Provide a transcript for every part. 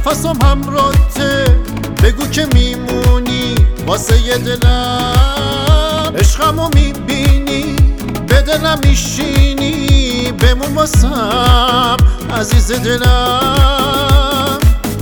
نفسم همراهته، بگو که میمونی واسه یه دلم، عشقمو میبینی به دلم میشینی، بمون واسم عزیز دلم.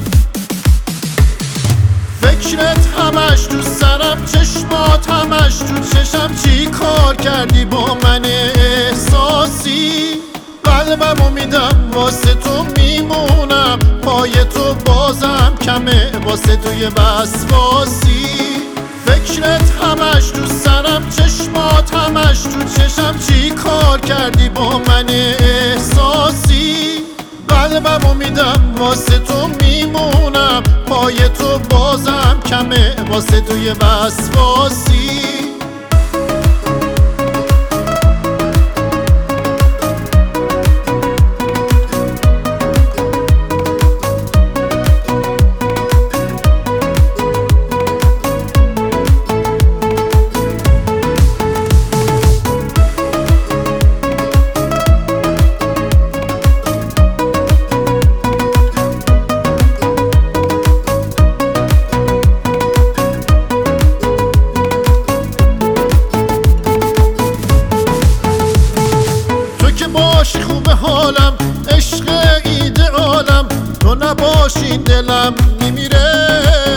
فکرت همش تو سرم، چشمات همش تو چشم، چی کار کردی با من احساسی؟ قلبمو میدم واسه تو میمونم، پای تو بازم کمه واسه توی وسواسی. فکرت همش تو سرم، چشمات همش تو چشم، چی کار کردی با من احساسی؟ قلبمو میدم واسه تو میمونم، پای تو بازم کمه واسه توی وسواسی. باشی خوب حالم، عشق ایدئالم، تو نباشی دلم میمیره.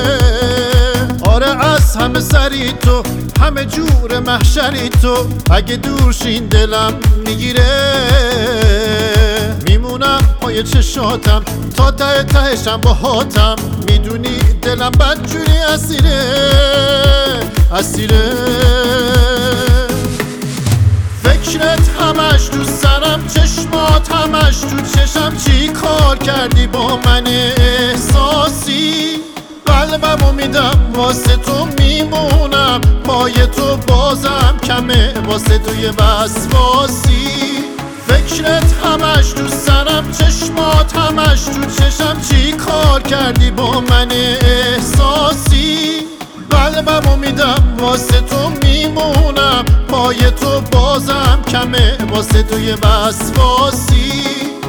آره از همه سری تو، همه جور محشری تو، اگه دورشین دلم میگیره. میمونم پای چشاتم تا ته تهشم باهاتم، میدونی دلم بدجوری اسیره اسیره. فکرت همش تو سرم، چشمات همش تو چشم، چی کار کردی با من احساسی؟ قلبمو میدم واسه تو میمونم، پای تو بازم کمه واسه توی وسواسی. فکرت همش تو سرم، چشمات همش تو چشم، چی کار کردی با من احساسی؟ قلبمو میدم واسه تو میمونم، پای تو بازم کمه واسه توی وسواسی.